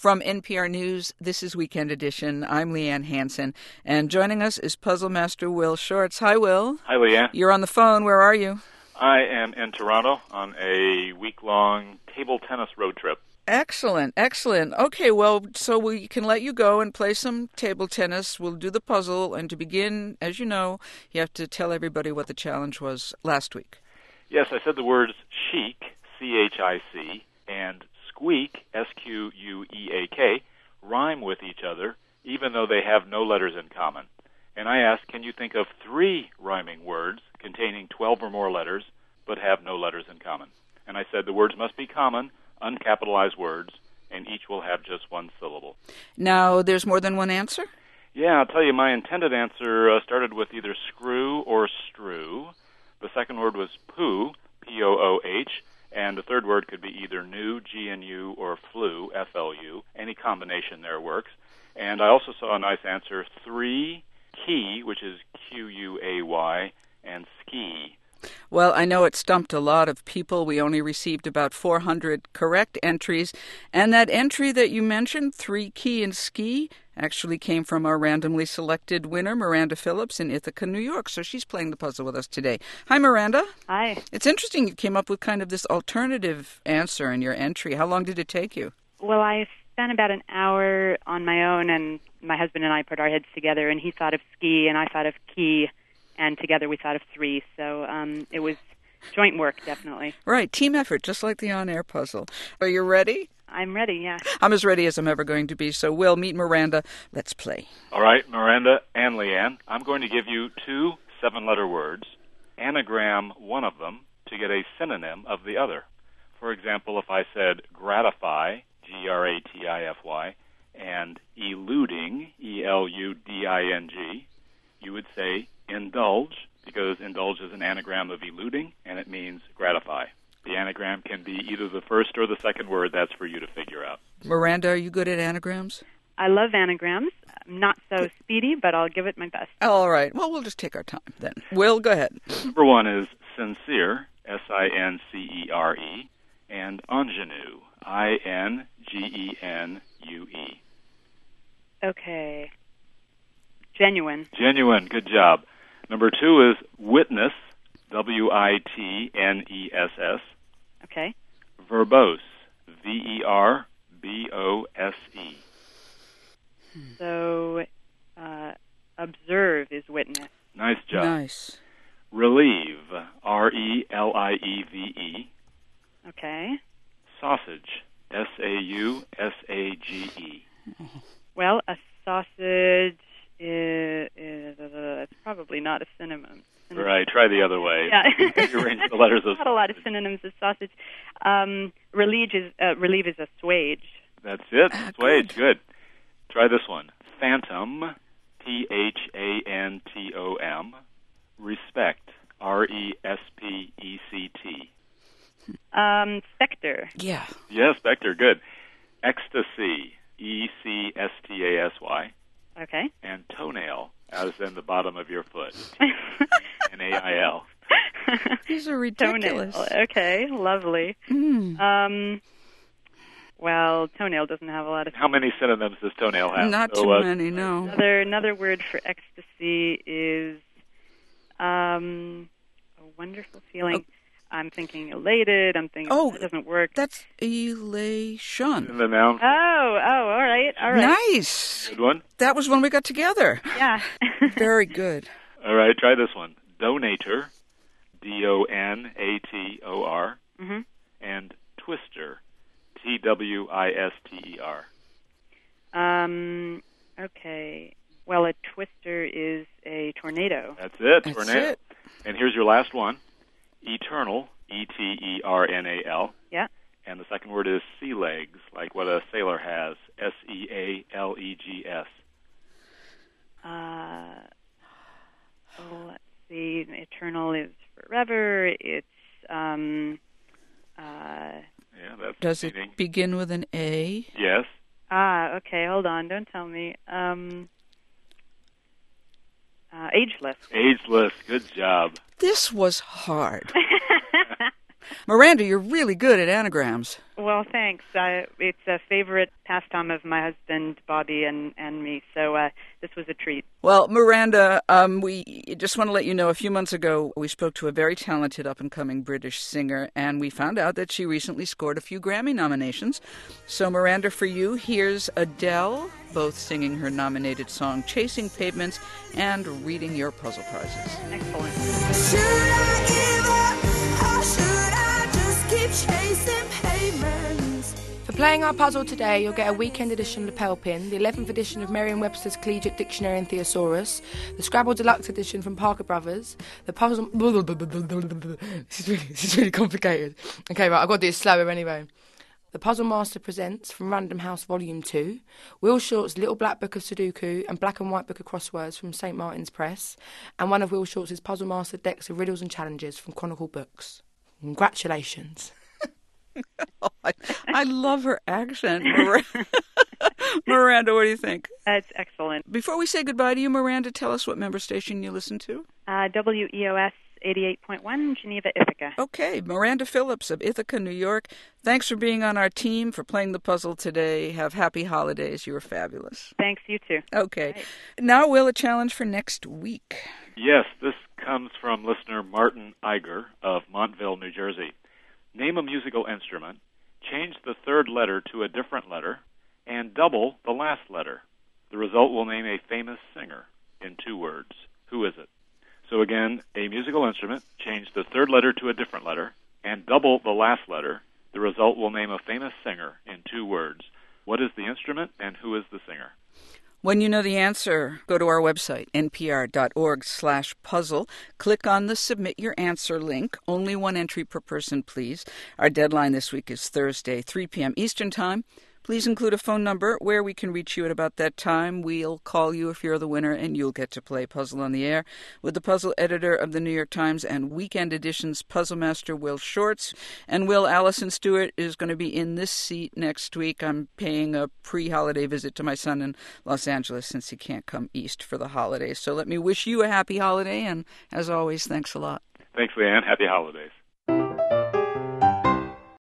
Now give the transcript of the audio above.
From NPR News, this is Weekend Edition. I'm Leanne Hansen, and joining us is Puzzle Master Will Shortz. Hi, Will. Hi, Leanne. You're on the phone. Where are you? I am in Toronto on a week-long table tennis road trip. Excellent, excellent. Okay, well, so we can let you go and play some table tennis. We'll do the puzzle, and to begin, as you know, you have to tell everybody what the challenge was last week. Yes, I said the words chic, C-H-I-C, and squeak, S-Q-U-E-A-K, rhyme with each other, even though they have no letters in common. And I asked, can you think of 3 rhyming words containing 12 or more letters, but have no letters in common? And I said the words must be common, uncapitalized words, and each will have just one syllable. Now, there's more than one answer? Yeah, I'll tell you, my intended answer started with either screw or strew. The second word was poo, P-O-O-H, and the third word could be either new, G-N-U, or flu, F-L-U. Any combination there works. And I also saw a nice answer, 3, key, which is Q-U-A-Y, and ski. Well, I know it stumped a lot of people. We only received about 400 correct entries. And that entry that you mentioned, 3, key, and ski, actually came from our randomly selected winner, Miranda Phillips, in Ithaca, New York. So she's playing the puzzle with us today. Hi, Miranda. Hi. It's interesting you came up with kind of this alternative answer in your entry. How long did it take you? Well, I spent about an hour on my own, and my husband and I put our heads together, and he thought of ski, and I thought of key, and together we thought of 3. So it was joint work, definitely. Right, team effort, just like the on-air puzzle. Are you ready? I'm ready, yeah. I'm as ready as I'm ever going to be. So, Will, meet Miranda. Let's play. All right, Miranda and Leanne, I'm going to give you 2 7-letter words, anagram one of them to get a synonym of the other. For example, if I said gratify, G-R-A-T-I-F-Y, and eluding, E-L-U-D-I-N-G, you would say indulge, because indulge is an anagram of eluding, and it means gratify. The anagram can be either the first or the second word. That's for you to figure out. Miranda, are you good at anagrams? I love anagrams. I'm not so speedy, but I'll give it my best. All right. Well, we'll just take our time then. Will, go ahead. Number 1 is sincere, S-I-N-C-E-R-E, and ingenue, I-N-G-E-N-U-E. Okay. Genuine. Genuine. Good job. Number 2 is witness, W-I-T-N-E-S-S. Okay. Verbose, V-E-R-B-O-S-E. So, observe is witness. Nice job. Nice. Relieve, R-E-L-I-E-V-E. Okay. Sausage, S-A-U-S-A-G-E. Well, a sausage is it's probably not a synonym. Right, try the other way. Yeah. Arrange the letters of not a lot of synonyms of sausage. Relieve is assuage. That's it. Assuage, good. Try this one. Phantom, P-H-A-N-T-O-M. Respect, R-E-S-P-E-C-T. Spectre. Yeah. Yes, spectre, good. Ecstasy, E-C-S-T-A-S-Y. Okay. And toenail, as in the bottom of your foot. N-A-I-L. These are ridiculous. Toenail. Okay, lovely. Well, toenail doesn't have a lot of... How many synonyms does toenail have? Not too many, no. Another word for ecstasy is a wonderful feeling. I'm thinking elated. I'm thinking that doesn't work. That's elation. In the noun. Oh, all right. Nice. Good one. That was when we got together. Yeah. Very good. All right, try this one. Donator, D-O-N-A-T-O-R, and twister, T-W-I-S-T-E-R. Okay. Well, a twister is a tornado. That's it, That's tornado. it. And here's your last one. Eternal, E-T-E-R-N-A-L. Yeah. And the second word is sea legs, like what a sailor has, S-E-A-L-E-G-S. Let's see. Eternal is forever. It's, Yeah, that's Does it begin with an A? Yes. Okay, hold on. Don't tell me. Ageless. Ageless. Good job. This was hard. Miranda, you're really good at anagrams. Well, thanks. It's a favorite pastime of my husband, Bobby, and me, so this was a treat. Well, Miranda, we just want to let you know, a few months ago, we spoke to a very talented up-and-coming British singer, and we found out that she recently scored a few Grammy nominations. So, Miranda, for you, here's Adele, both singing her nominated song, Chasing Pavements, and reading your puzzle prizes. Excellent. Should I give up, or should I just keep chasing pavements? For playing our puzzle today, you'll get a weekend edition lapel pin, the 11th edition of Merriam-Webster's Collegiate Dictionary and Thesaurus, the Scrabble Deluxe edition from Parker Brothers, the puzzle... This is really complicated. Okay, right, I've got to do it slower anyway. The Puzzle Master Presents from Random House Volume 2, Will Short's Little Black Book of Sudoku and Black and White Book of Crosswords from St. Martin's Press, and one of Will Short's Puzzle Master decks of riddles and challenges from Chronicle Books. Congratulations. Oh, I love her accent. Miranda, what do you think? It's excellent. Before we say goodbye to you, Miranda, tell us what member station you listen to. WEOS 88.1, Geneva, Ithaca. Okay, Miranda Phillips of Ithaca, New York. Thanks for being on our team, for playing the puzzle today. Have happy holidays. You were fabulous. Thanks, you too. Okay. Right. Now, Will, a challenge for next week. Yes, this comes from listener Martin Iger of Montville, New Jersey. Name a musical instrument, change the third letter to a different letter, and double the last letter. The result will name a famous singer in 2 words. Who is it? So again, a musical instrument, change the third letter to a different letter, and double the last letter. The result will name a famous singer in 2 words. What is the instrument, and who is the singer? When you know the answer, go to our website, npr.org/puzzle. Click on the Submit Your Answer link. Only 1 entry per person, please. Our deadline this week is Thursday, 3 p.m. Eastern Time. Please include a phone number where we can reach you at about that time. We'll call you if you're the winner, and you'll get to play Puzzle on the Air with the puzzle editor of the New York Times and Weekend Edition's puzzle master, Will Shortz. And Will, Allison Stewart is going to be in this seat next week. I'm paying a pre-holiday visit to my son in Los Angeles since he can't come east for the holidays. So let me wish you a happy holiday, and as always, thanks a lot. Thanks, Leanne. Happy holidays.